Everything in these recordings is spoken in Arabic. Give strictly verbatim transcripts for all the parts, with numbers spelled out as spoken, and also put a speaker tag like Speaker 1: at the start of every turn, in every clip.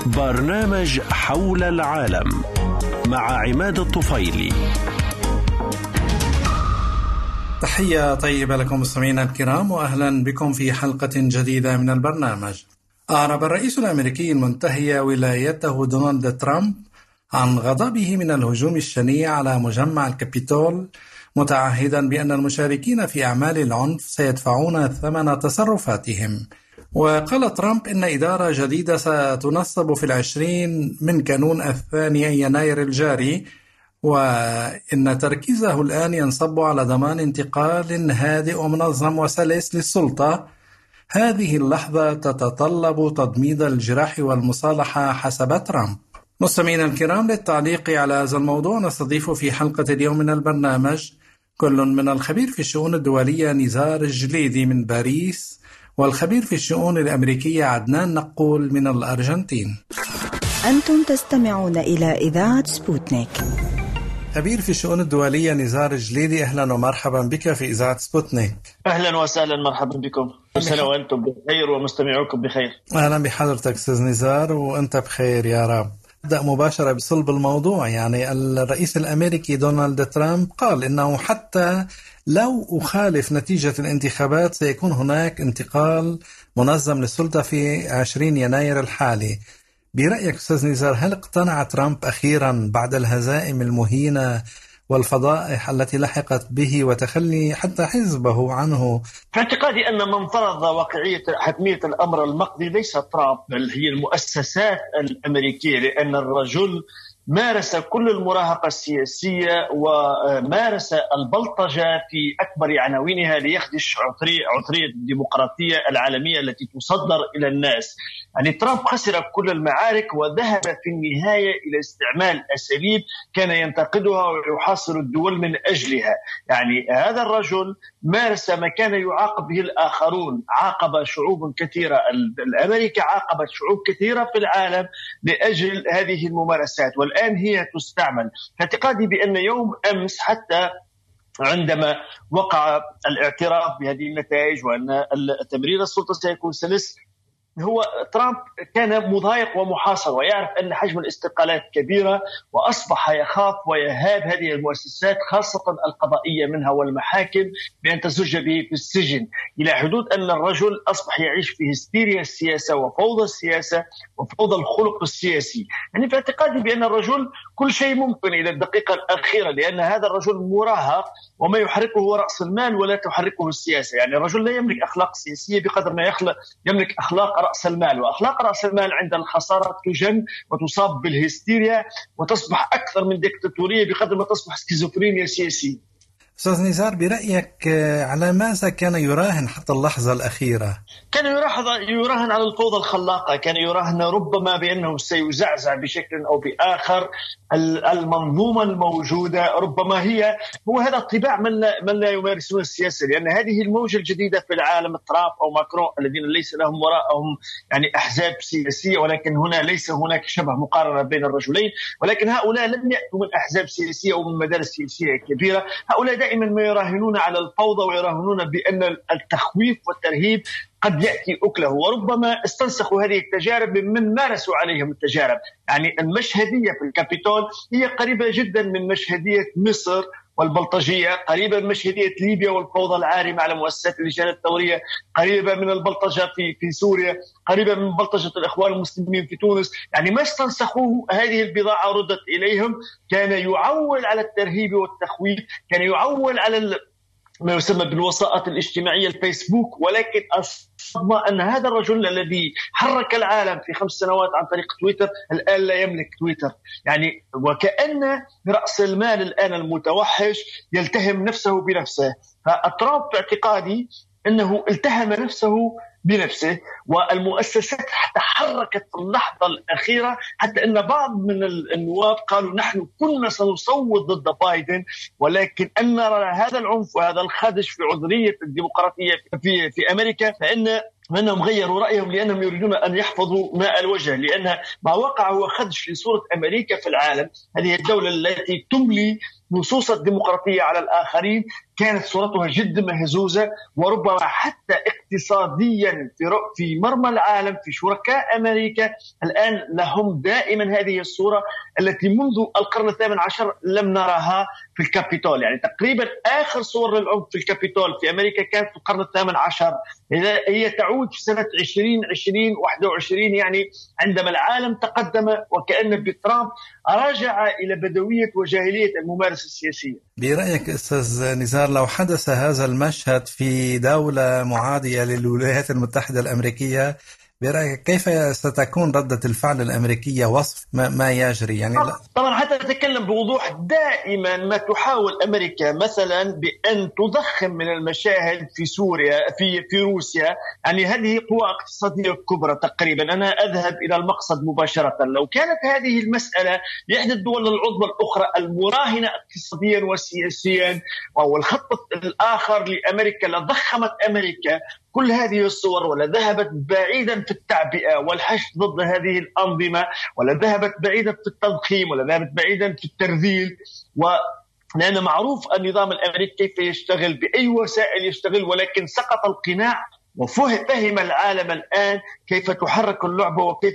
Speaker 1: برنامج حول العالم مع عماد الطفيلي.
Speaker 2: تحية طيبة لكم مستمعينا الكرام، وأهلا بكم في حلقة جديدة من البرنامج. أعرب الرئيس الأمريكي المنتهي ولايته دونالد ترامب عن غضبه من الهجوم الشنيع على مجمع الكابيتول، متعهدا بأن المشاركين في أعمال العنف سيدفعون ثمن تصرفاتهم. وقال ترامب إن إدارة جديدة ستنصب في العشرين من كانون الثاني يناير الجاري، وإن تركيزه الآن ينصب على ضمان انتقال هادئ ومنظم وسلس للسلطة. هذه اللحظة تتطلب تضميد الجراح والمصالحة حسب ترامب. مستمعينا الكرام، للتعليق على هذا الموضوع نستضيف في حلقة اليوم من البرنامج كل من الخبير في الشؤون الدولية نزار الجليدي من باريس، والخبير في الشؤون الأمريكية عدنان نقول من الأرجنتين.
Speaker 3: أنتم تستمعون إلى إذاعة سبوتنيك.
Speaker 2: خبير في الشؤون الدولية نزار الجليدي، أهلا ومرحبا بك في إذاعة سبوتنيك.
Speaker 4: أهلا وسهلا، مرحبا بكم، كل سنة وأنتم بخير ومستمعوكم بخير.
Speaker 2: أهلا بحضرتك أستاذ نزار، وأنت بخير يا رب. نبدأ مباشرة بصلب الموضوع. يعني الرئيس الأمريكي دونالد ترامب قال إنه حتى لو أخالف نتيجة الانتخابات سيكون هناك انتقال منظم للسلطة في عشرين يناير الحالي. برأيك أستاذ نزار، هل اقتنع ترامب أخيرا بعد الهزائم المهينة والفضائح التي لحقت به وتخلي حتى حزبه عنه؟
Speaker 4: في اعتقادي أن من فرض واقعية حتمية الأمر المقضي ليس ترامب، بل هي المؤسسات الأمريكية، لأن الرجل مارس كل المراهقة السياسية ومارس البلطجة في أكبر عناوينها ليخدش عطرية الديمقراطية العالمية التي تصدر إلى الناس. يعني ترامب خسر كل المعارك وذهب في النهاية إلى استعمال أساليب كان ينتقدها ويحاصر الدول من أجلها. يعني هذا الرجل مارس ما كان يعاقب به الآخرون، عاقب شعوب كثيرة، الأمريكا عاقبت شعوب كثيرة في العالم لأجل هذه الممارسات، والآن هي تستعمل. اعتقادي بأن يوم أمس حتى عندما وقع الاعتراف بهذه النتائج وأن تمرير السلطة سيكون سلس، هو ترامب كان مضايق ومحاصر ويعرف أن حجم الاستقالات كبيرة، وأصبح يخاف ويهاب هذه المؤسسات خاصة القضائية منها والمحاكم بأن تزج به في السجن، إلى حدود أن الرجل أصبح يعيش في هستيريا السياسة وفوضى السياسة وفوضى الخلق السياسي. يعني في اعتقادي بأن الرجل كل شيء ممكن إلى الدقيقة الأخيرة، لأن هذا الرجل مراهق وما يحركه هو رأس المال ولا تحركه السياسة. يعني الرجل لا يملك أخلاق سياسية بقدر ما يخلق يملك أخلاق رأس المال، وأخلاق رأس المال عند الخسارة تجن وتصاب بالهستيريا وتصبح أكثر من ديكتاتورية بقدر ما تصبح سكيزوفرينيا سياسية.
Speaker 2: أستاذ نزار، برأيك على ماذا كان يراهن حتى اللحظة الأخيرة؟
Speaker 4: كان يراهن على الفوضى الخلاقة، كان يراهن ربما بأنه سيزعزع بشكل أو بآخر المنظومة الموجودة. ربما هي هو هذا الطباع من لا, من لا يمارسون السياسة، لأن هذه الموجة الجديدة في العالم، ترامب أو ماكرون الذين ليس لهم وراءهم يعني أحزاب سياسية، ولكن هنا ليس هناك شبه مقارنة بين الرجلين، ولكن هؤلاء لم يأتوا من أحزاب سياسية أو من مدارس سياسية كبيرة. هؤلاء دائما ما يراهنون على الفوضى ويراهنون بأن التخويف والترهيب قد يأتي أكله، وربما استنسخوا هذه التجارب من مارسوا عليهم التجارب. يعني المشهدية في الكابيتول هي قريبة جدا من مشهدية مصر والبلطجية، قريبة من مشهدية ليبيا والفوضى العارمة على مؤسسات اللجان الثورية، قريبة من البلطجة في في سوريا، قريبة من بلطجة الإخوان المسلمين في تونس. يعني ما استنسخوه، هذه البضاعة ردت إليهم. كان يعول على الترهيب والتخويف، كان يعول على ما يسمى بالوسائط الاجتماعية الفيسبوك، ولكن الصدمة أن هذا الرجل الذي حرك العالم في خمس سنوات عن طريق تويتر الآن لا يملك تويتر. يعني وكأن رأس المال الآن المتوحش يلتهم نفسه بنفسه. فترامب في اعتقادي أنه التهم نفسه بنفسه، والمؤسسات تحركت في اللحظة الأخيرة، حتى أن بعض من النواب قالوا نحن كنا سنصوت ضد بايدن، ولكن أن نرى هذا العنف وهذا الخدش في عذرية الديمقراطية في, في أمريكا، فإن منهم غيروا رأيهم لأنهم يريدون أن يحفظوا ماء الوجه، لأن ما وقع هو خدش لصورة أمريكا في العالم. هذه الدولة التي تملي نصوص الديمقراطية على الآخرين كانت صورتها جدا مهزوزة، وربما حتى اقتصاديا في في مرمى العالم في شركاء أمريكا الآن لهم دائما هذه الصورة التي منذ القرن الثامن عشر لم نراها في الكابيتول. يعني تقريبا آخر صور للعنف في الكابيتول في أمريكا كانت في القرن الثامن عشر، هي تعود في سنة عشرين عشرين واحد وعشرين، يعني عندما العالم تقدم وكأن بترامب رجع إلى بدوية وجاهلية الممارسة السياسية.
Speaker 2: برأيك أستاذ نزار، لو حدث هذا المشهد في دولة معادية للولايات المتحدة الأمريكية، برأيك كيف ستكون ردة الفعل الأمريكية وصف ما, ما يجري؟ يعني لا.
Speaker 4: طبعا حتى نتكلم بوضوح، دائما ما تحاول أمريكا مثلا بأن تضخم من المشاهد في سوريا في في روسيا، يعني هذه قوى اقتصادية كبرى تقريبا. أنا أذهب إلى المقصد مباشرة. لو كانت هذه المسألة لإحدى الدول العظمى الأخرى المراهنة اقتصاديا وسياسيا أو الخط الآخر لأمريكا لضخمت أمريكا كل هذه الصور، ولا ذهبت بعيدا في التعبئة والحشد ضد هذه الأنظمة، ولا ذهبت بعيدا في التضخيم، ولا ذهبت بعيدا في الترذيل. و لأن معروف النظام الأمريكي كيف يشتغل، بأي وسائل يشتغل، ولكن سقط القناع وفهم العالم الآن كيف تحرك اللعبة وكيف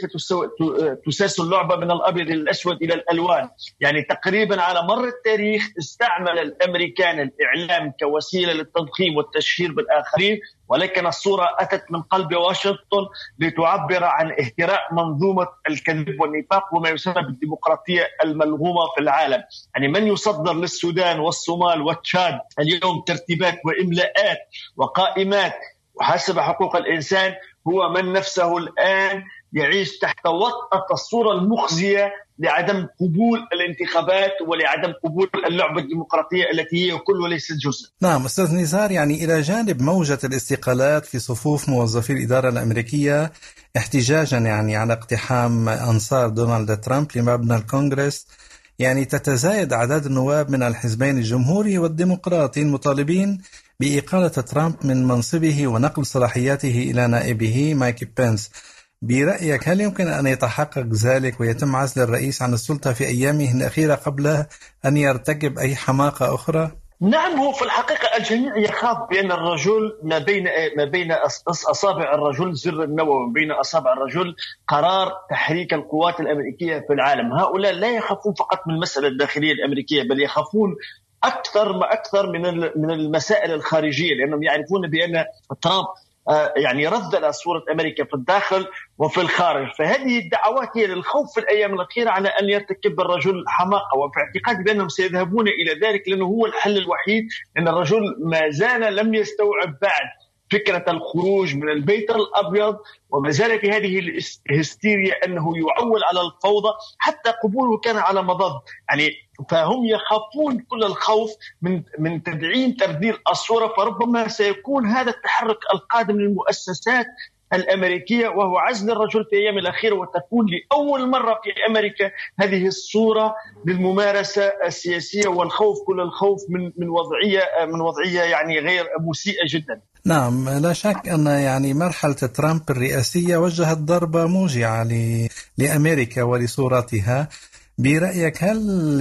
Speaker 4: تساس اللعبة من الأبيض الأسود إلى الألوان. يعني تقريبا على مر التاريخ استعمل الأمريكان الإعلام كوسيلة للتضخيم والتشهير بالآخرين، ولكن الصورة أتت من قلب واشنطن لتعبر عن اهتراء منظومة الكذب والنفاق وما يسمى بالديمقراطية الملغومة في العالم. يعني من يصدر للسودان والصومال وتشاد اليوم ترتيبات وإملاءات وقائمات وحسب حقوق الإنسان هو من نفسه الآن يعيش تحت وطأة الصورة المخزية لعدم قبول الانتخابات ولعدم قبول اللعبة الديمقراطية التي هي كل وليست جزء.
Speaker 2: نعم أستاذ نزار، يعني إلى جانب موجة الاستقالات في صفوف موظفي الإدارة الأمريكية احتجاجا يعني على اقتحام أنصار دونالد ترامب لمبنى الكونغرس، يعني تتزايد أعداد النواب من الحزبين الجمهوري والديمقراطي المطالبين بإقالة ترامب من منصبه ونقل صلاحياته إلى نائبه مايك بينس. برأيك هل يمكن أن يتحقق ذلك ويتم عزل الرئيس عن السلطة في أيامه الأخيرة قبل أن يرتكب أي حماقة أخرى؟
Speaker 4: نعم، هو في الحقيقة الجميع يخاف بأن الرجل ما بين ما بين أصابع الرجل زر النووي، بين أصابع الرجل قرار تحريك القوات الأمريكية في العالم. هؤلاء لا يخافون فقط من المسألة الداخلية الأمريكية، بل يخافون أكثر ما أكثر من من المسائل الخارجية، لأنهم يعرفون بأن ترامب يعني رذل صورة أمريكا في الداخل وفي الخارج. فهذه الدعوات هي للخوف في الأيام الأخيرة على أن يرتكب الرجل حماقة، وفي اعتقادي بأنهم سيذهبون إلى ذلك لأنه هو الحل الوحيد، لأن الرجل ما زال لم يستوعب بعد فكرة الخروج من البيت الأبيض، وما زال في هذه الهستيريا أنه يعول على الفوضى، حتى قبوله كان على مضض. يعني فهم يخافون كل الخوف من من تدعيم تبديل الصورة، فربما سيكون هذا التحرك القادم للمؤسسات الأمريكية وهو عزل الرجل في أيام الأخيرة، وتكون لأول مرة في أمريكا هذه الصورة للممارسة السياسية والخوف كل الخوف من من وضعية من وضعية يعني غير مسيئة جدا.
Speaker 2: نعم، لا شك أن يعني مرحلة ترامب الرئاسية وجهت ضربة موجعة لأمريكا ولصورتها. برأيك هل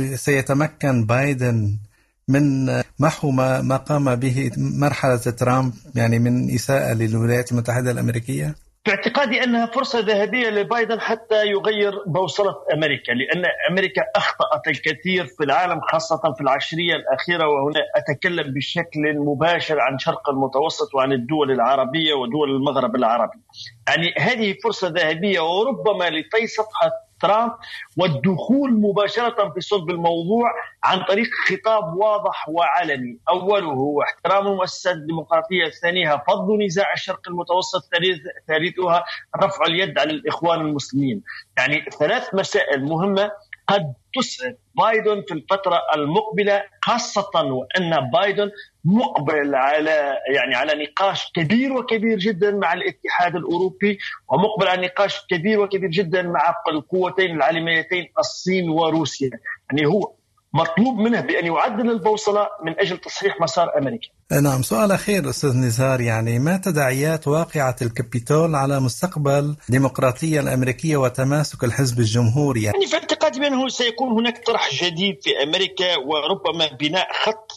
Speaker 2: سيتمكن بايدن من محو ما قام به مرحلة ترامب يعني من إساءة للولايات المتحدة الأمريكية؟
Speaker 4: في اعتقادي أنها فرصة ذهبية لبايدن حتى يغير بوصلة أمريكا، لأن أمريكا أخطأت الكثير في العالم خاصة في العشرية الأخيرة، وهنا أتكلم بشكل مباشر عن شرق المتوسط وعن الدول العربية ودول المغرب العربي. يعني هذه فرصة ذهبية وربما لطي صفحة ترامب والدخول مباشرة في صلب الموضوع عن طريق خطاب واضح وعلني، أوله هو احترام المؤسسات الديمقراطية، ثانيها فض نزاع الشرق المتوسط، ثالثها رفع اليد على الإخوان المسلمين. يعني ثلاث مسائل مهمة قد تسعد بايدن في الفترة المقبلة، خاصة وأن بايدن مقبل على يعني على نقاش كبير وكبير جدا مع الاتحاد الأوروبي، ومقبل على نقاش كبير وكبير جدا مع القوتين العالميتين الصين وروسيا. يعني هو مطلوب منه بأن يعدل البوصلة من أجل تصحيح مسار أمريكا.
Speaker 2: نعم، سؤال أخير أستاذ نزار، يعني ما تداعيات واقعة الكابيتول على مستقبل الديمقراطية الأمريكية وتماسك الحزب الجمهوري؟
Speaker 4: يعني في اعتقادي بأنه سيكون هناك طرح جديد في أمريكا، وربما بناء خط ثالث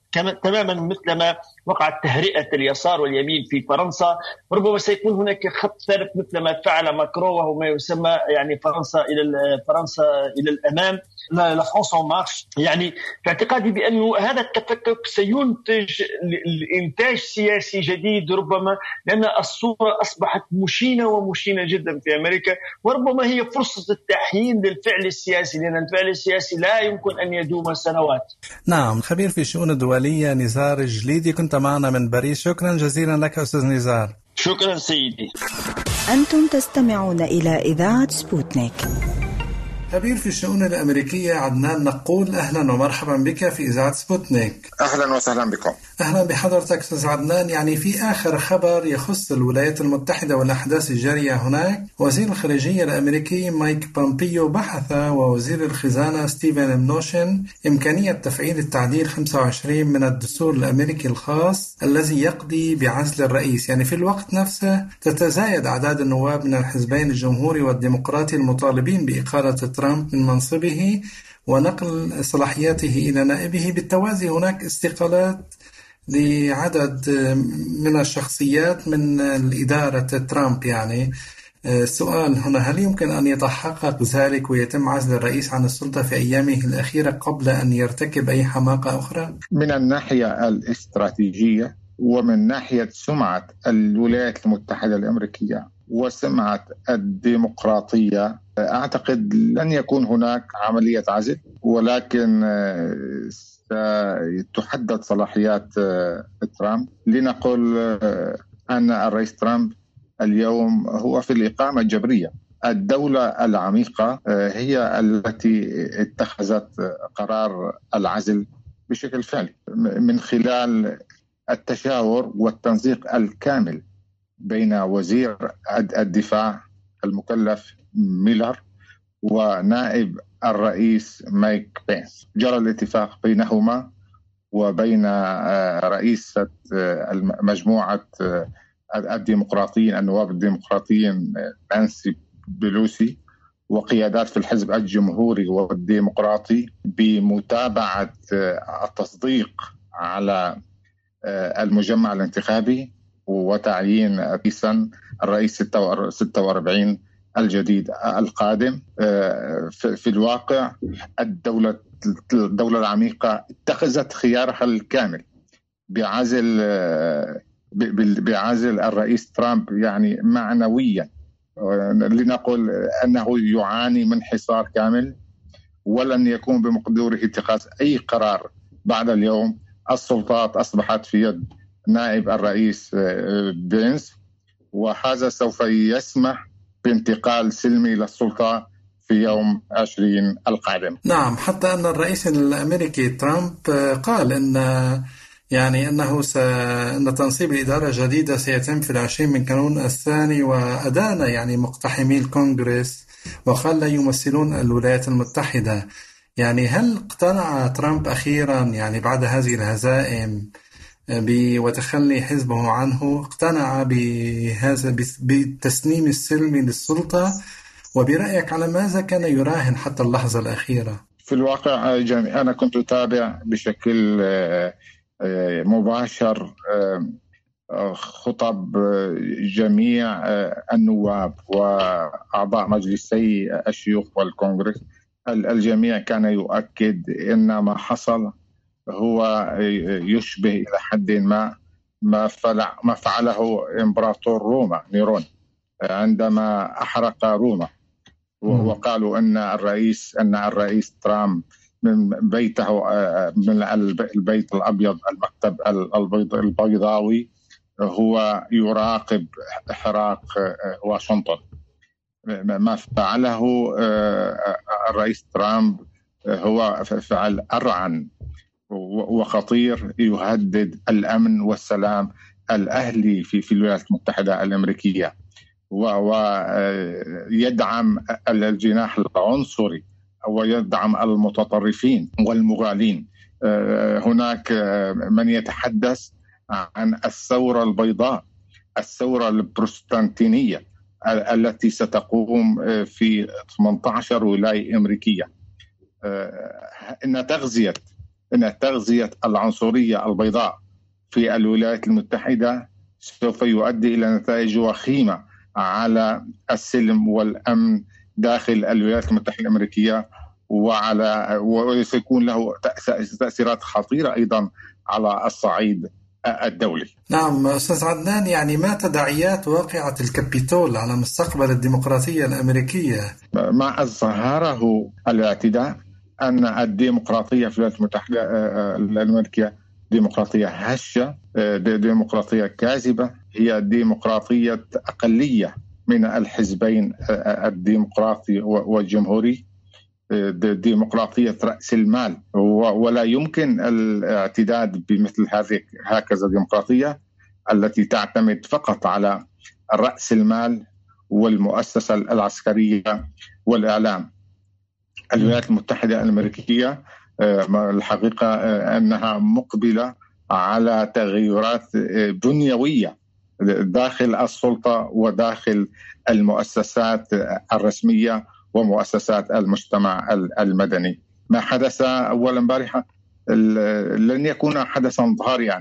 Speaker 4: تماما مثلما وقعت تهرئة اليسار واليمين في فرنسا. ربما سيكون هناك خط ثالث مثل ما فعل ماكرون، وهو ما يسمى يعني فرنسا إلى فرنسا إلى الأمام، لا فرنسا مارش. يعني في اعتقادي بأنه هذا التفكك سينتج إنتاج سياسي جديد ربما، لأن الصورة أصبحت مشينة ومشينة جدا في أمريكا، وربما هي فرصة التحيين للفعل السياسي، لأن الفعل السياسي لا يمكن أن يدوم سنوات.
Speaker 2: نعم، خبير في الشؤون الدولية نزار الجليدي، كنت معنا من باريس. شكرا جزيلا لك أستاذ نزار.
Speaker 4: شكرا سيدي.
Speaker 3: أنتم تستمعون إلى إذاعة سبوتنيك.
Speaker 2: خبير في الشؤون الأمريكية عدنان نقول، أهلا ومرحبا بك في إذاعة سبوتنيك.
Speaker 5: أهلا وسهلا بكم.
Speaker 2: أهلا بحضرتك أستاذ عدنان. يعني في آخر خبر يخص الولايات المتحدة والأحداث الجارية هناك، وزير الخارجية الأمريكي مايك بومبيو بحث ووزير الخزانة ستيفن منوشن إمكانية تفعيل التعديل خمسة وعشرين من الدستور الأمريكي الخاص الذي يقضي بعزل الرئيس. يعني في الوقت نفسه تتزايد أعداد النواب من الحزبين الجمهوري والديمقراطي المطالبين بإقالة ترامب من منصبه ونقل صلاحياته إلى نائبه. بالتوازي هناك استقالات لعدد من الشخصيات من الإدارة ترامب. يعني السؤال هنا، هل يمكن أن يتحقق ذلك ويتم عزل الرئيس عن السلطة في أيامه الأخيرة قبل أن يرتكب أي حماقة أخرى؟
Speaker 5: من الناحية الاستراتيجية ومن ناحية سمعة الولايات المتحدة الأمريكية وسمعة الديمقراطية، أعتقد لن يكون هناك عملية عزل، ولكن ستحدد صلاحيات ترامب. لنقل أن الرئيس ترامب اليوم هو في الإقامة الجبرية. الدولة العميقة هي التي اتخذت قرار العزل بشكل فعلي من خلال التشاور والتنسيق الكامل بين وزير الدفاع المكلف ميلر ونائب الرئيس مايك بينس. جرى الاتفاق بينهما وبين رئيسة مجموعة الديمقراطيين النواب الديمقراطيين نانسي بيلوسي وقيادات في الحزب الجمهوري والديمقراطي بمتابعة التصديق على المجمع الانتخابي وتعيين رئيسا الرئيس ستة وأربعين الجديد القادم. في الواقع الدولة الدولة العميقة اتخذت خيارها الكامل بعزل بعزل الرئيس ترامب يعني معنويا. لنقل أنه يعاني من حصار كامل ولن يكون بمقدوره اتخاذ أي قرار بعد اليوم. السلطات أصبحت في يد نائب الرئيس بينس، وهذا سوف يسمح بانتقال سلمي للسلطة في يوم عشرين القادم.
Speaker 2: نعم، حتى أن الرئيس الأمريكي ترامب قال أن يعني أنه س... أن تنصيب إدارة جديدة سيتم في العشرين من كانون الثاني، وأدان يعني مقتحمي الكونغرس وقال لا يمثلون الولايات المتحدة. يعني هل اقتنع ترامب أخيرا يعني بعد هذه الهزائم وتخلي حزبه عنه، اقتنع بهذا بالتسليم السلمي للسلطة؟ وبرأيك على ماذا كان يراهن حتى اللحظة الأخيرة؟
Speaker 5: في الواقع أنا كنت أتابع بشكل مباشر خطب جميع النواب وأعضاء مجلسي الشيوخ والكونغرس. الجميع كان يؤكد أن ما حصل هو يشبه إلى حد ما ما ما فعله إمبراطور روما نيرون عندما أحرق روما، وقالوا أن الرئيس أن الرئيس ترامب من بيته من البيت الأبيض المكتب البيضاوي هو يراقب إحراق واشنطن. ما فعله الرئيس ترامب هو فعل أرعن وخطير يهدد الأمن والسلام الأهلي في في الولايات المتحدة الأمريكية، ويدعم الجناح العنصري ويدعم المتطرفين والمغالين. هناك من يتحدث عن الثورة البيضاء، الثورة البروتستانتينية التي ستقوم في ثمانية عشر ولاية أمريكية. إن تغذية أن تغذية العنصرية البيضاء في الولايات المتحدة سوف يؤدي إلى نتائج وخيمة على السلم والأمن داخل الولايات المتحدة الأمريكية، وعلى وسيكون له تأثيرات خطيرة أيضا على الصعيد الدولي.
Speaker 2: نعم أستاذ عدنان، يعني ما تداعيات واقعة الكابيتول على مستقبل الديمقراطية الأمريكية؟
Speaker 5: ما أظهره الاعتداء أن الديمقراطية في الولايات المتحدة الأمريكية ديمقراطية هشة، ديمقراطية كاذبة، هي ديمقراطية أقلية من الحزبين الديمقراطي والجمهوري، ديمقراطية رأس المال، ولا يمكن الاعتداد بمثل هذه هكذا ديمقراطية التي تعتمد فقط على رأس المال والمؤسسة العسكرية والإعلام. الولايات المتحدة الأمريكية الحقيقة أنها مقبلة على تغيرات بنيوية داخل السلطة وداخل المؤسسات الرسمية ومؤسسات المجتمع المدني. ما حدث أول امبارحة لن يكون حدثا ظاهريا،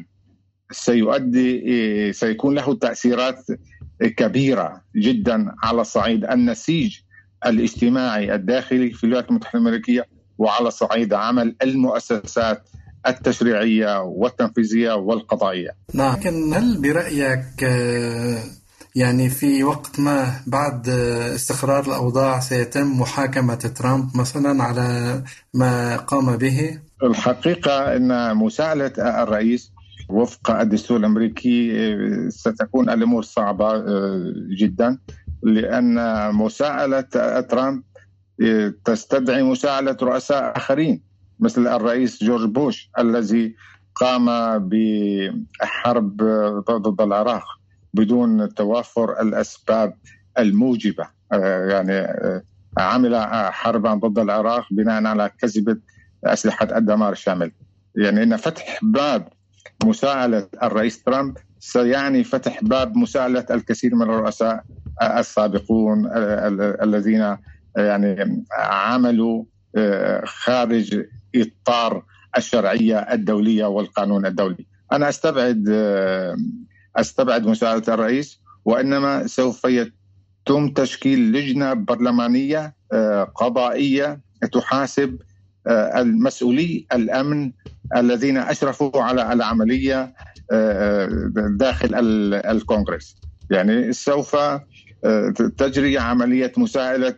Speaker 5: سيؤدي سيكون له تأثيرات كبيرة جدا على صعيد النسيج الاجتماعي الداخلي في الولايات المتحدة الأمريكية وعلى صعيد عمل المؤسسات التشريعية والتنفيذية والقضائية.
Speaker 2: نعم، لكن هل برأيك يعني في وقت ما بعد استقرار الأوضاع سيتم محاكمة ترامب مثلا على ما قام به؟
Speaker 5: الحقيقة أن مساءلة الرئيس وفق الدستور الأمريكي ستكون الأمور صعبة جدا، لأن مساءلة ترامب تستدعي مساءلة رؤساء آخرين مثل الرئيس جورج بوش الذي قام بحرب ضد العراق بدون توافر الأسباب الموجبة، يعني عمل حربا ضد العراق بناء على كذبة أسلحة الدمار الشامل. يعني أن فتح باب مساءلة الرئيس ترامب سيعني فتح باب مساءلة الكثير من الرؤساء السابقون الذين يعني عملوا خارج إطار الشرعية الدولية والقانون الدولي. أنا أستبعد أستبعد مساءلة الرئيس، وإنما سوف يتم تشكيل لجنة برلمانية قضائية تحاسب المسؤولي الأمن الذين أشرفوا على العملية داخل الكونغرس. يعني سوف تجري عملية مساءلة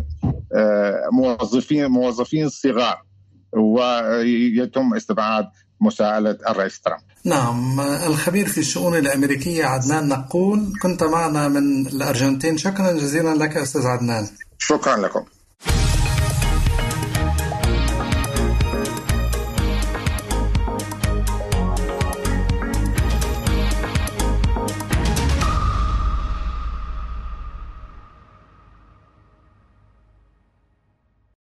Speaker 5: موظفين موظفين صغار، ويتم استبعاد مساءلة الرئيس ترامب.
Speaker 2: نعم، الخبير في الشؤون الأمريكية عدنان نقول كنت معنا من الأرجنتين. شكرا جزيلا لك أستاذ عدنان.
Speaker 5: شكرا لكم.